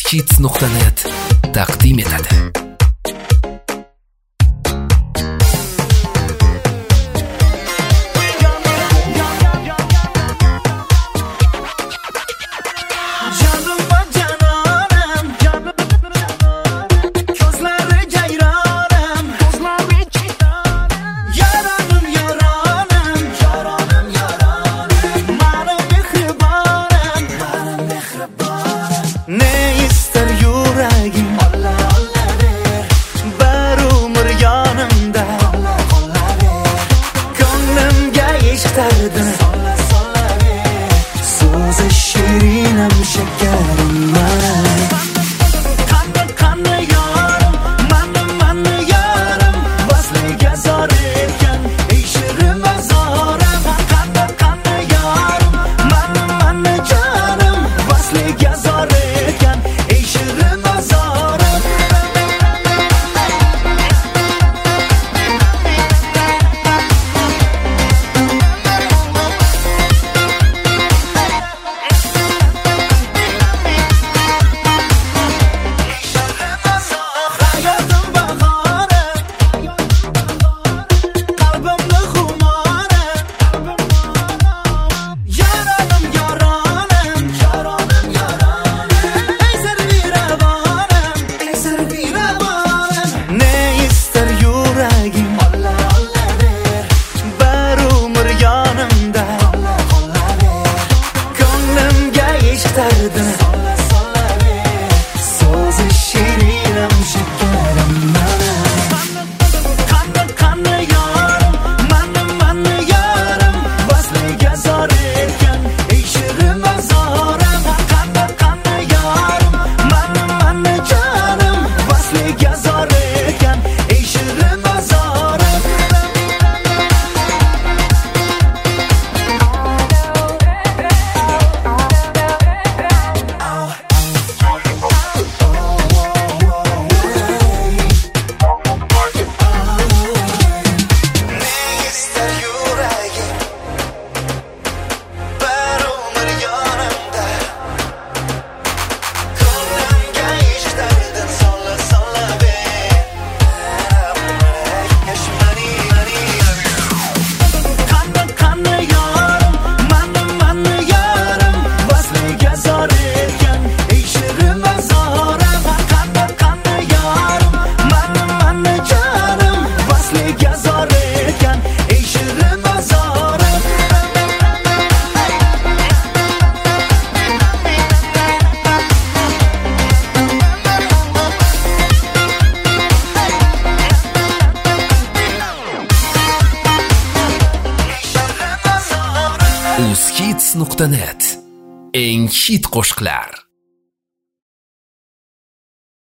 uzkids.net taqdim etadi. So'zi shirinam shakarim man. Qanni yorim, manni yorim, vasliga zor ekan, ey shirin bazorim. Qanni yorim, manni jonim, vasliga zor ekan, ey shirin bazorim. So'zi shirinam shakarim man. Qanni yorim, manni yorim, vasliga zor ekan, ey shirin bazorim. Qanni yorim, manni jonim, vasliga zor ekan, ey shirin bazorim. uzkids.net eng hit qo'shiqlar.